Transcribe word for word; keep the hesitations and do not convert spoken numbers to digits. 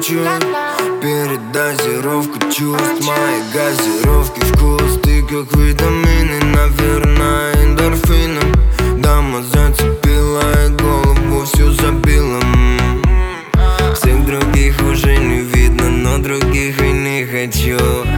хочу. Передозировка чувств, мои газировки вкус. Ты как витамины, наверное, эндорфином. Дама зацепила и голову всю забила. Всех других уже не видно, но других и не хочу.